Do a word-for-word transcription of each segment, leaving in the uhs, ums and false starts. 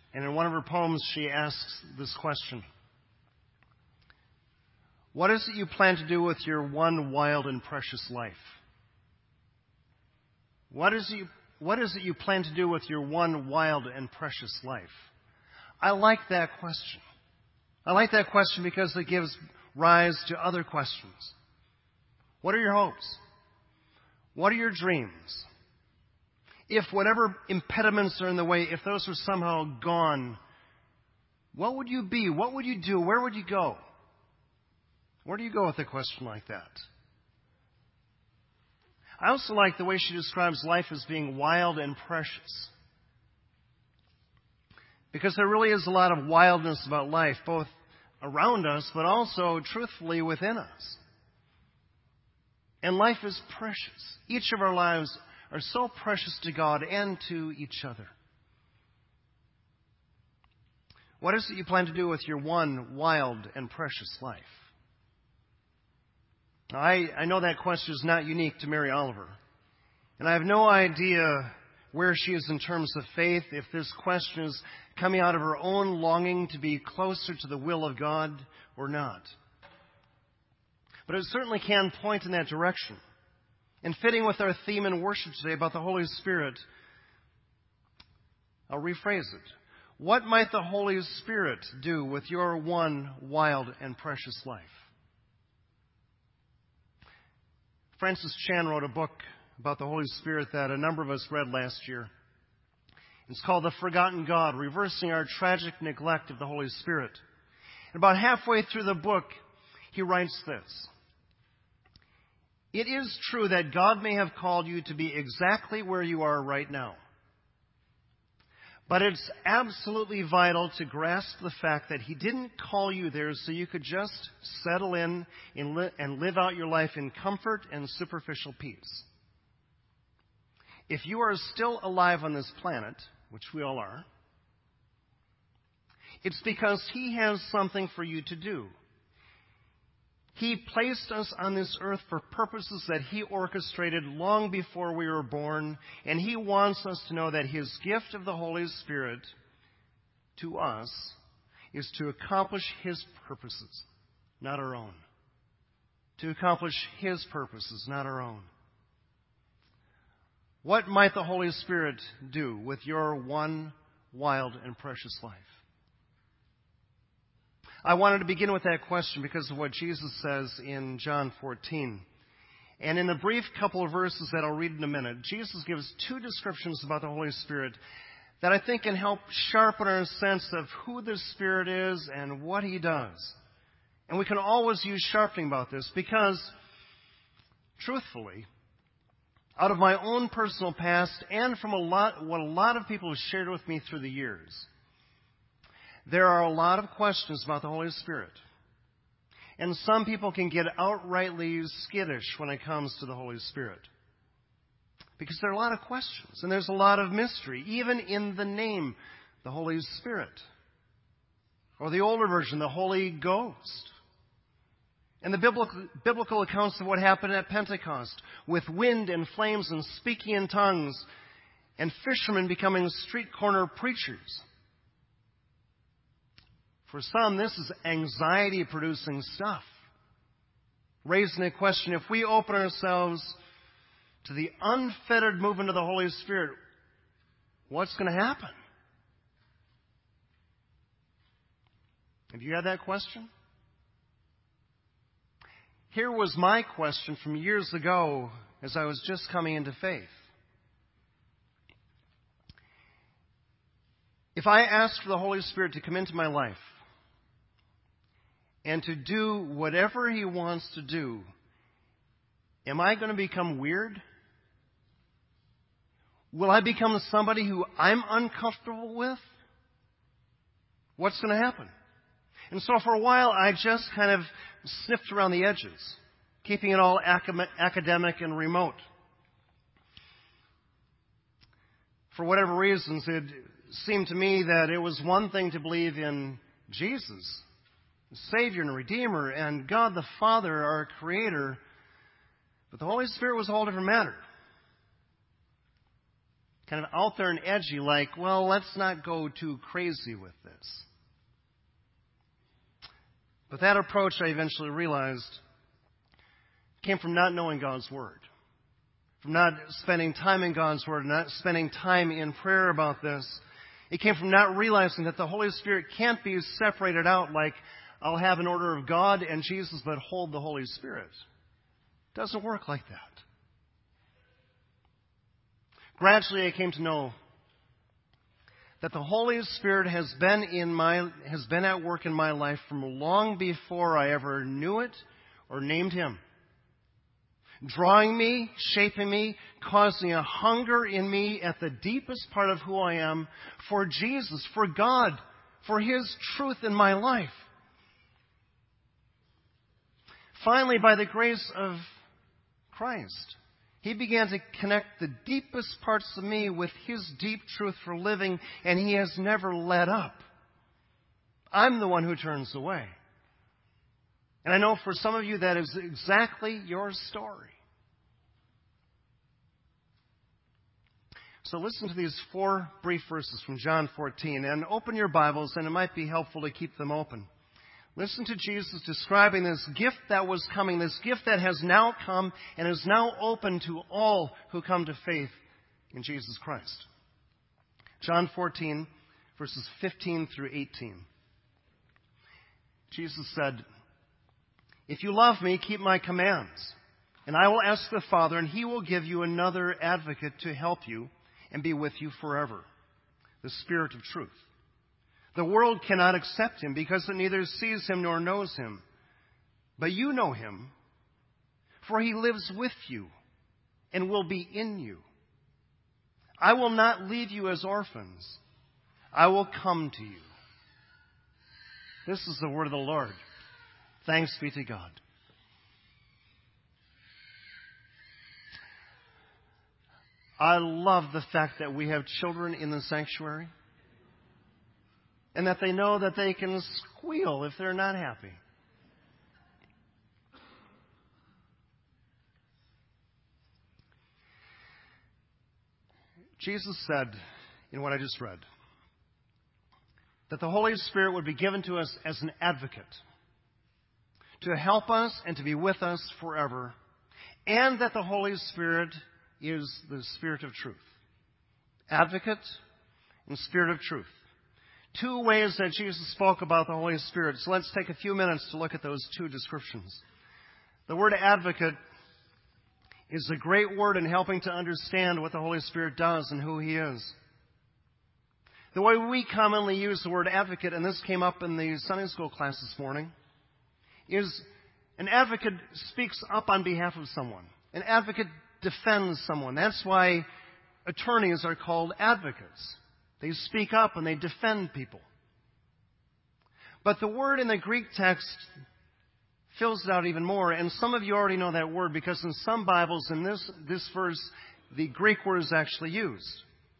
And in one of her poems, she asks this question: what is it you plan to do with your one wild and precious life? What is, you, what is it you plan to do with your one wild and precious life? I like that question. I like that question because it gives rise to other questions. What are your hopes? What are your dreams? If whatever impediments are in the way, if those are somehow gone, what would you be? What would you do? Where would you go? Where do you go with a question like that? I also like the way she describes life as being wild and precious. Because there really is a lot of wildness about life, both around us, but also, truthfully, within us. And life is precious. Each of our lives are so precious to God and to each other. What is it you plan to do with your one wild and precious life? I, I know that question is not unique to Mary Oliver. And I have no idea where she is in terms of faith, if this question is coming out of her own longing to be closer to the will of God or not. But it certainly can point in that direction. And fitting with our theme in worship today about the Holy Spirit, I'll rephrase it. What might the Holy Spirit do with your one wild and precious life? Francis Chan wrote a book about the Holy Spirit that a number of us read last year. It's called The Forgotten God, Reversing Our Tragic Neglect of the Holy Spirit. And about halfway through the book, he writes this: it is true that God may have called you to be exactly where you are right now. But it's absolutely vital to grasp the fact that He didn't call you there so you could just settle in and live out your life in comfort and superficial peace. If you are still alive on this planet, which we all are, it's because He has something for you to do. He placed us on this earth for purposes that He orchestrated long before we were born, and He wants us to know that His gift of the Holy Spirit to us is to accomplish His purposes, not our own. To accomplish His purposes, not our own. What might the Holy Spirit do with your one wild and precious life? I wanted to begin with that question because of what Jesus says in John fourteen. And in the brief couple of verses that I'll read in a minute, Jesus gives two descriptions about the Holy Spirit that I think can help sharpen our sense of who the Spirit is and what He does. And we can always use sharpening about this because, truthfully, out of my own personal past and from a lot, what a lot of people have shared with me through the years, there are a lot of questions about the Holy Spirit. And some people can get outrightly skittish when it comes to the Holy Spirit. Because there are a lot of questions, and there's a lot of mystery, even in the name, the Holy Spirit. Or the older version, the Holy Ghost. And the biblical, biblical accounts of what happened at Pentecost, with wind and flames and speaking in tongues, and fishermen becoming street corner preachers. For some, this is anxiety-producing stuff. Raising a question, if we open ourselves to the unfettered movement of the Holy Spirit, what's going to happen? Have you had that question? Here was my question from years ago as I was just coming into faith. If I asked for the Holy Spirit to come into my life and to do whatever He wants to do, am I going to become weird? Will I become somebody who I'm uncomfortable with? What's going to happen? And so for a while, I just kind of sniffed around the edges, keeping it all academic and remote. For whatever reasons, it seemed to me that it was one thing to believe in Jesus, Savior and Redeemer, and God the Father, our Creator, but the Holy Spirit was a whole different matter. kind of out there and edgy, like, well, let's not go too crazy with this. But that approach, I eventually realized, came from not knowing God's Word, from not spending time in God's Word, not spending time in prayer about this. It came from not realizing that the Holy Spirit can't be separated out like I'll have an order of God and Jesus, but hold the Holy Spirit. It doesn't work like that. Gradually, I came to know that the Holy Spirit has been in my has been at work in my life from long before I ever knew it or named Him, drawing me, shaping me, causing a hunger in me at the deepest part of who I am for Jesus, for God, for His truth in my life. Finally, by the grace of Christ, He began to connect the deepest parts of me with His deep truth for living, and He has never let up. I'm the one who turns away. And I know for some of you that is exactly your story. So listen to these four brief verses from John fourteen, and open your Bibles, and it might be helpful to keep them open. Listen to Jesus describing this gift that was coming, this gift that has now come and is now open to all who come to faith in Jesus Christ. John fourteen, verses fifteen through eighteen. Jesus said, "If you love me, keep my commands, and I will ask the Father, and He will give you another advocate to help you and be with you forever, the Spirit of truth. The world cannot accept Him because it neither sees Him nor knows Him. But you know Him, for He lives with you and will be in you. I will not leave you as orphans. I will come to you." This is the word of the Lord. Thanks be to God. I love the fact that we have children in the sanctuary, and that they know that they can squeal if they're not happy. Jesus said, in what I just read, that the Holy Spirit would be given to us as an advocate to help us and to be with us forever, and that the Holy Spirit is the Spirit of truth. Advocate and Spirit of truth. Two ways that Jesus spoke about the Holy Spirit. So let's take a few minutes to look at those two descriptions. The word advocate is a great word in helping to understand what the Holy Spirit does and who He is. The way we commonly use the word advocate, and this came up in the Sunday school class this morning, is an advocate speaks up on behalf of someone. An advocate defends someone. That's why attorneys are called advocates. They speak up and they defend people. But the word in the Greek text fills it out even more, and some of you already know that word because in some Bibles, in this, this verse, the Greek word is actually used.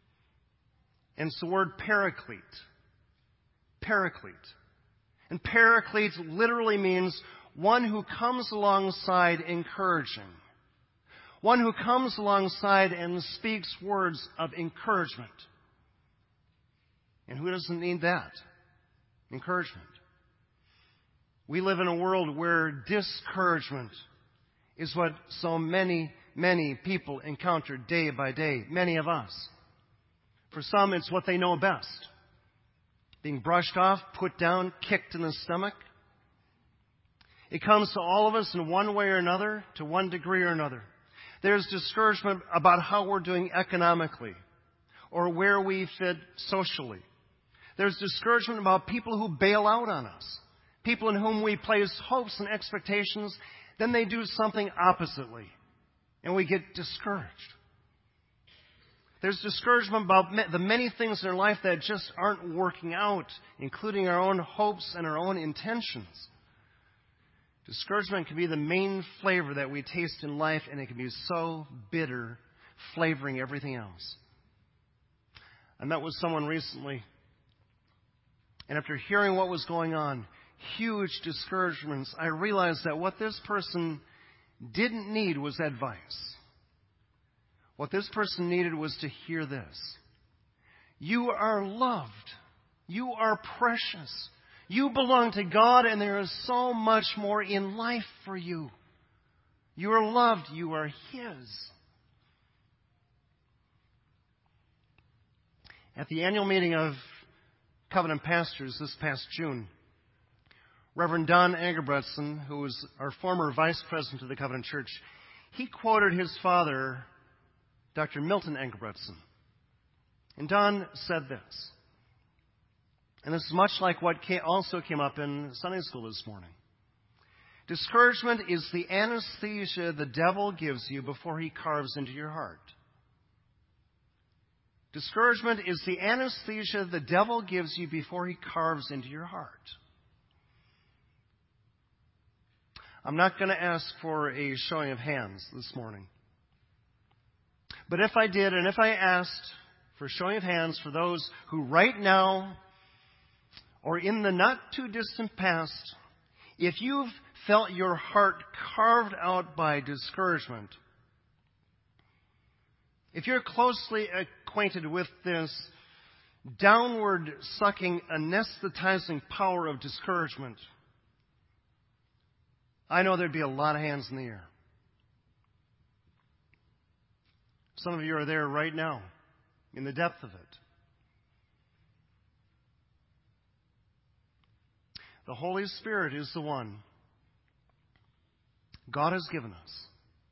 And it's the word paraclete. Paraclete. And paraclete literally means one who comes alongside encouraging. One who comes alongside and speaks words of encouragement. And who doesn't need that? Encouragement. We live in a world where discouragement is what so many, many people encounter day by day. Many of us. For some, it's what they know best. Being brushed off, put down, kicked in the stomach. It comes to all of us in one way or another, to one degree or another. There's discouragement about how we're doing economically or where we fit socially. There's discouragement about people who bail out on us, people in whom we place hopes and expectations, then they do something oppositely, and we get discouraged. There's discouragement about the many things in our life that just aren't working out, including our own hopes and our own intentions. Discouragement can be the main flavor that we taste in life, and it can be so bitter, flavoring everything else. I met with someone recently, and after hearing what was going on, huge discouragements, I realized that what this person didn't need was advice. What this person needed was to hear this. You are loved. You are precious. You belong to God, and there is so much more in life for you. You are loved. You are His. At the annual meeting of Covenant Pastors this past June, Reverend Don Engebretson, who was our former vice president of the Covenant Church, he quoted his father, Doctor Milton Engebretson. And Don said this, and this is much like what also came up in Sunday school this morning. Discouragement is the anesthesia the devil gives you before he carves into your heart. Discouragement is the anesthesia the devil gives you before he carves into your heart. I'm not going to ask for a showing of hands this morning. But if I did, and if I asked for a showing of hands for those who right now or in the not too distant past, if you've felt your heart carved out by discouragement, if you're closely acquainted with this downward sucking, anesthetizing power of discouragement, I know there'd be a lot of hands in the air. Some of you are there right now, in the depth of it. The Holy Spirit is the one God has given us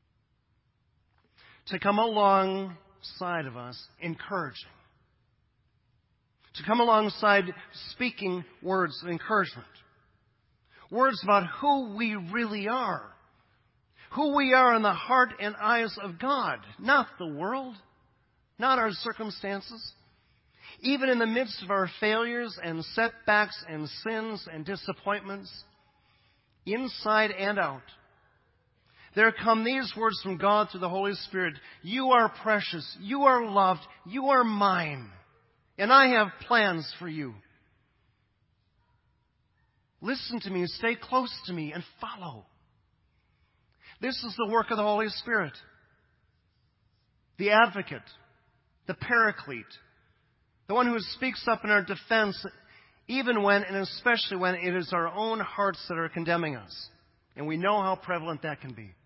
to come alongside of us, encouraging. To come alongside speaking words of encouragement. Words about who we really are. Who we are in the heart and eyes of God. Not the world. Not our circumstances. Even in the midst of our failures and setbacks and sins and disappointments, inside and out, there come these words from God through the Holy Spirit. You are precious. You are loved. You are mine. And I have plans for you. Listen to me. Stay close to me and follow. This is the work of the Holy Spirit. The advocate. The paraclete. The one who speaks up in our defense, even when and especially when it is our own hearts that are condemning us. And we know how prevalent that can be.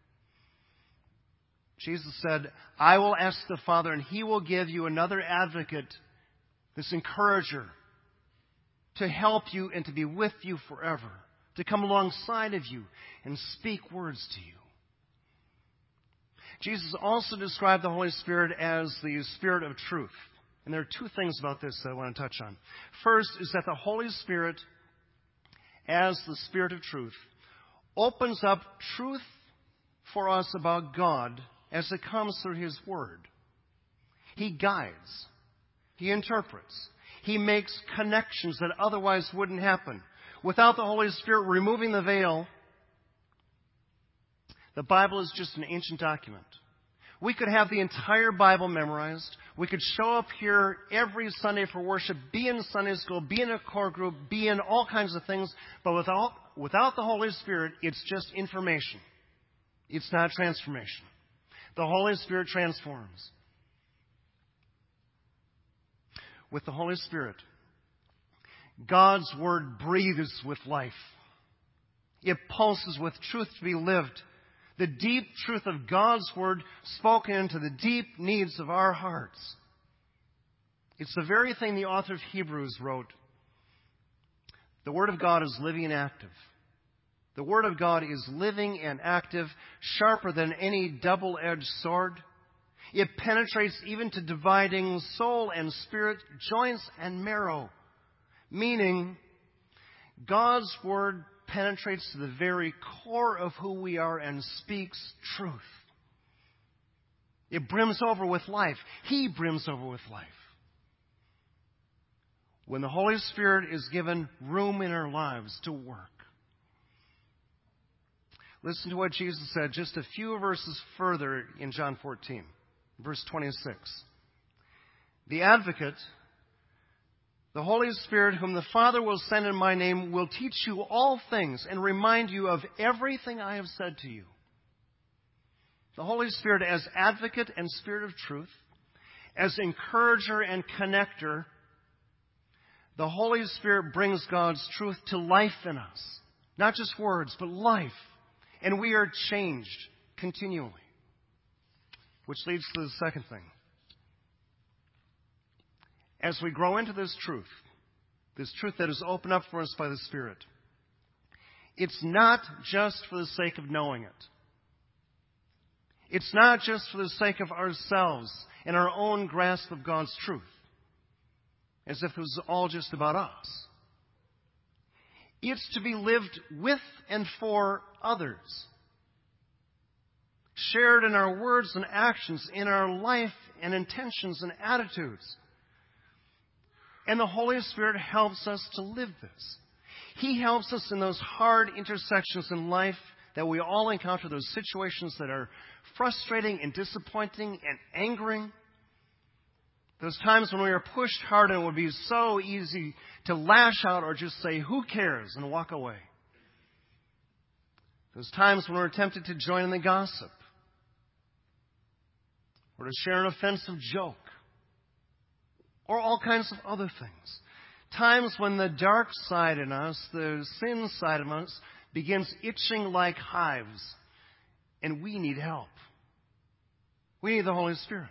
Jesus said, I will ask the Father, and He will give you another advocate, this encourager, to help you and to be with you forever, to come alongside of you and speak words to you. Jesus also described the Holy Spirit as the Spirit of truth. And there are two things about this that I want to touch on. First is that the Holy Spirit, as the Spirit of truth, opens up truth for us about God as it comes through His Word. He guides. He interprets. He makes connections that otherwise wouldn't happen. Without the Holy Spirit removing the veil, the Bible is just an ancient document. We could have the entire Bible memorized. We could show up here every Sunday for worship, be in Sunday school, be in a core group, be in all kinds of things. But without, without the Holy Spirit, it's just information. It's not transformation. The Holy Spirit transforms. With the Holy Spirit, God's Word breathes with life. It pulses with truth to be lived. The deep truth of God's Word spoken into the deep needs of our hearts. It's the very thing the author of Hebrews wrote. The Word of God is living and active. The Word of God is living and active, sharper than any double-edged sword. It penetrates even to dividing soul and spirit, joints and marrow. Meaning, God's Word penetrates to the very core of who we are and speaks truth. It brims over with life. He brims over with life. When the Holy Spirit is given room in our lives to work. Listen to what Jesus said just a few verses further in John fourteen, verse twenty-six. The advocate, the Holy Spirit, whom the Father will send in my name, will teach you all things and remind you of everything I have said to you. The Holy Spirit as advocate and spirit of truth, as encourager and connector. The Holy Spirit brings God's truth to life in us. Not just words, but life. And we are changed continually. Which leads to the second thing. As we grow into this truth, this truth that is opened up for us by the Spirit, it's not just for the sake of knowing it. It's not just for the sake of ourselves and our own grasp of God's truth, as if it was all just about us. It's to be lived with and for others, shared in our words and actions, in our life and intentions and attitudes. And the Holy Spirit helps us to live this. He helps us in those hard intersections in life that we all encounter, those situations that are frustrating and disappointing and angering. Those times when we are pushed hard and it would be so easy to lash out or just say, who cares, and walk away. Those times when we're tempted to join in the gossip or to share an offensive joke or all kinds of other things. Times when the dark side in us, the sin side of us, begins itching like hives and we need help. We need the Holy Spirit.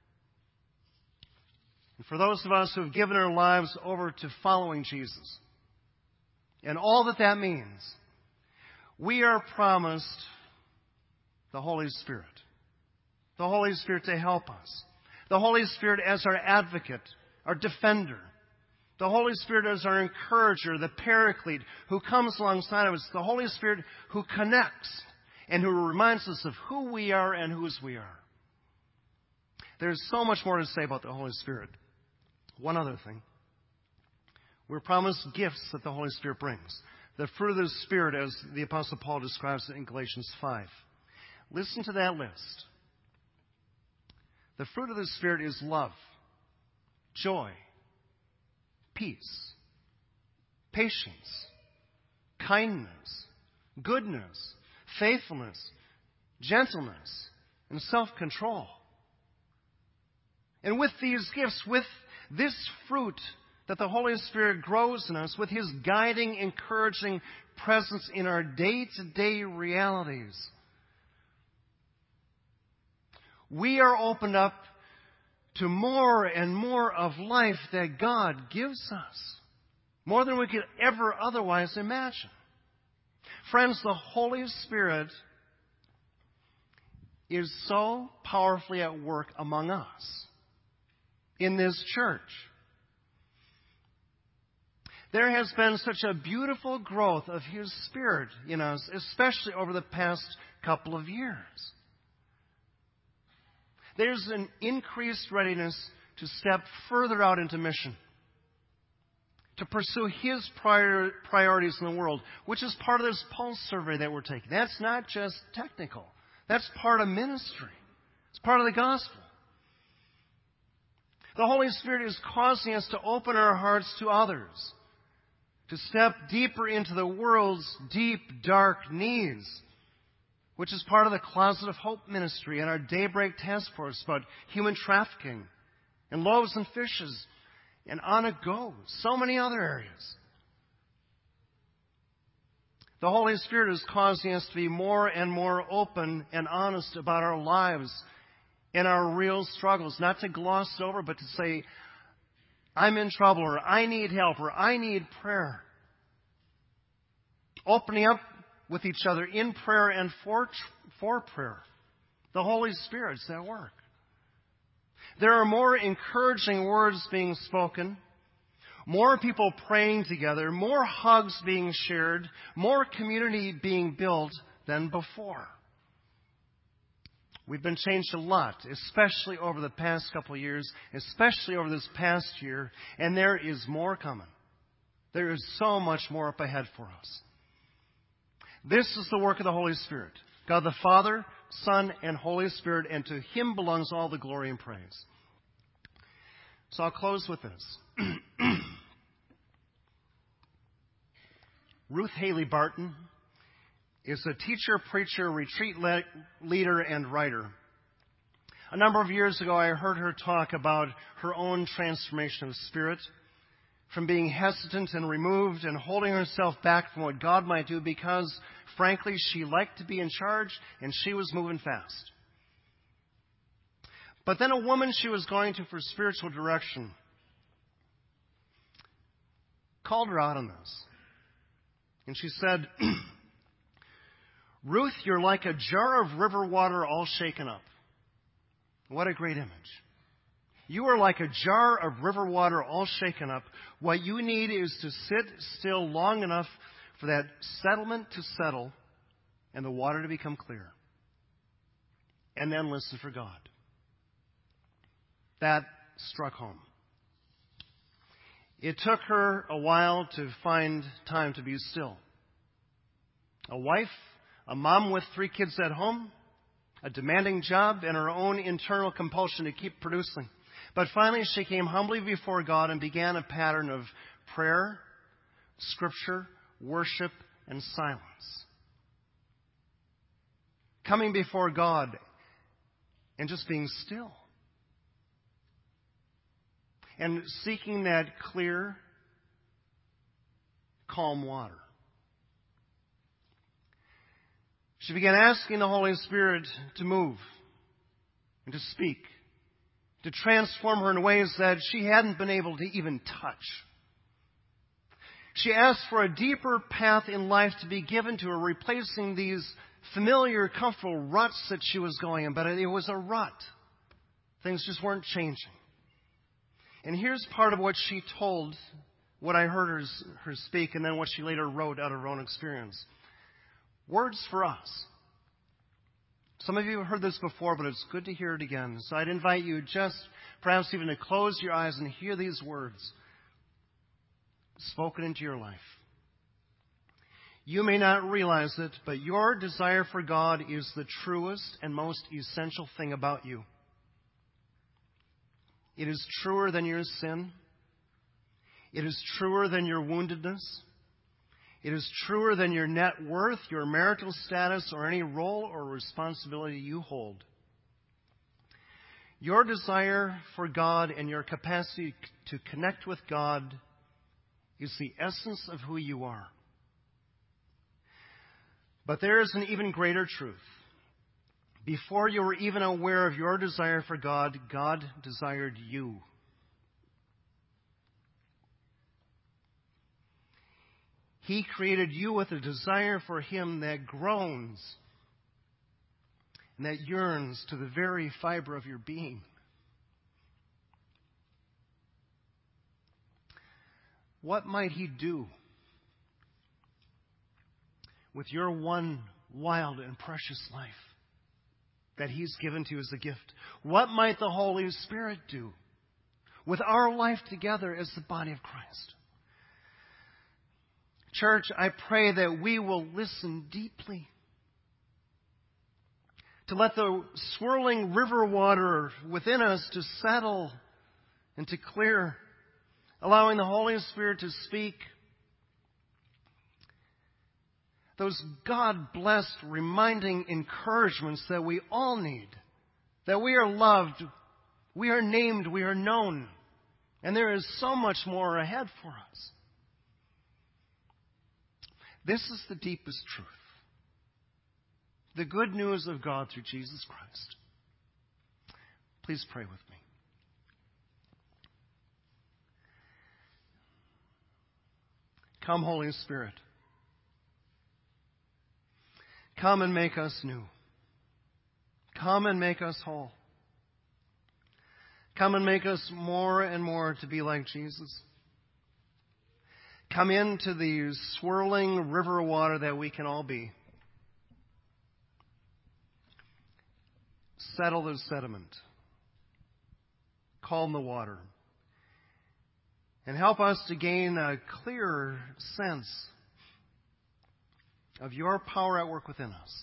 And for those of us who have given our lives over to following Jesus, and all that that means, we are promised the Holy Spirit. The Holy Spirit to help us. The Holy Spirit as our advocate, our defender. The Holy Spirit as our encourager, the paraclete, who comes alongside of us. The Holy Spirit who connects and who reminds us of who we are and whose we are. There's so much more to say about the Holy Spirit. One other thing. We're promised gifts that the Holy Spirit brings. The fruit of the Spirit, as the Apostle Paul describes it in Galatians five. Listen to that list. The fruit of the Spirit is love, joy, peace, patience, kindness, goodness, faithfulness, gentleness, and self-control. And with these gifts, with this fruit that the Holy Spirit grows in us, with His guiding, encouraging presence in our day-to-day realities, we are opened up to more and more of life that God gives us. More than we could ever otherwise imagine. Friends, the Holy Spirit is so powerfully at work among us in this church. There has been such a beautiful growth of His Spirit in us, especially over the past couple of years. There's an increased readiness to step further out into mission, to pursue His prior, priorities in the world, which is part of this pulse survey that we're taking. That's not just technical. That's part of ministry. It's part of the gospel. The Holy Spirit is causing us to open our hearts to others, to step deeper into the world's deep, dark needs, which is part of the Closet of Hope ministry and our Daybreak Task Force about human trafficking and loaves and fishes, and on it goes. So many other areas. The Holy Spirit is causing us to be more and more open and honest about our lives and our real struggles. Not to gloss it over, but to say, I'm in trouble, or I need help, or I need prayer. Opening up with each other in prayer and for, for prayer. The Holy Spirit's at work. There are more encouraging words being spoken, more people praying together, more hugs being shared, more community being built than before. We've been changed a lot, especially over the past couple of years, especially over this past year, and there is more coming. There is so much more up ahead for us. This is the work of the Holy Spirit. God the Father, Son, and Holy Spirit, and to Him belongs all the glory and praise. So I'll close with this. Ruth Haley Barton is a teacher, preacher, retreat le- leader, and writer. A number of years ago, I heard her talk about her own transformation of spirit, from being hesitant and removed and holding herself back from what God might do because, frankly, she liked to be in charge and she was moving fast. But then a woman she was going to for spiritual direction called her out on this. And she said, Ruth, you're like a jar of river water all shaken up. What a great image. You are like a jar of river water all shaken up. What you need is to sit still long enough for that settlement to settle and the water to become clear. And then listen for God. That struck home. It took her a while to find time to be still. A wife, a mom with three kids at home, a demanding job, and her own internal compulsion to keep producing. But finally, she came humbly before God and began a pattern of prayer, scripture, worship, and silence. Coming before God and just being still. And seeking that clear, calm water. She began asking the Holy Spirit to move and to speak, to transform her in ways that she hadn't been able to even touch. She asked for a deeper path in life to be given to her, replacing these familiar, comfortable ruts that she was going in. But it was a rut. Things just weren't changing. And here's part of what she told, what I heard her, her speak, and then what she later wrote out of her own experience. Words for us. Some of you have heard this before, but it's good to hear it again. So I'd invite you just perhaps even to close your eyes and hear these words spoken into your life. You may not realize it, but your desire for God is the truest and most essential thing about you. It is truer than your sin. It is truer than your woundedness. It is truer than your net worth, your marital status, or any role or responsibility you hold. Your desire for God and your capacity to connect with God is the essence of who you are. But there is an even greater truth. Before you were even aware of your desire for God, God desired you. He created you with a desire for Him that groans and that yearns to the very fiber of your being. What might He do with your one wild and precious life that He's given to you as a gift? What might the Holy Spirit do with our life together as the body of Christ? Church, I pray that we will listen deeply, to let the swirling river water within us to settle and to clear, allowing the Holy Spirit to speak those God-blessed, reminding encouragements that we all need, that we are loved, we are named, we are known, and there is so much more ahead for us. This is the deepest truth. The good news of God through Jesus Christ. Please pray with me. Come, Holy Spirit. Come and make us new. Come and make us whole. Come and make us more and more to be like Jesus. Come into the swirling river water that we can all be. Settle the sediment. Calm the water. And help us to gain a clearer sense of your power at work within us.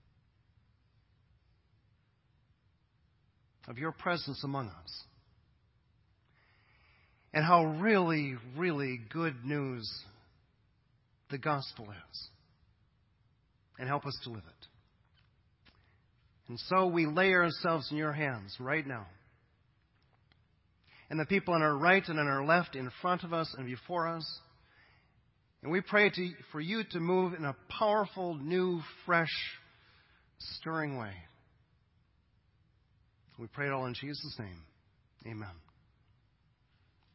Of your presence among us. And how really, really good news the gospel is. and help us to live it. And so we lay ourselves in your hands right now. And the people on our right and on our left, in front of us and before us. And we pray to, for you to move in a powerful, new, fresh, stirring way. We pray it all in Jesus' name. Amen.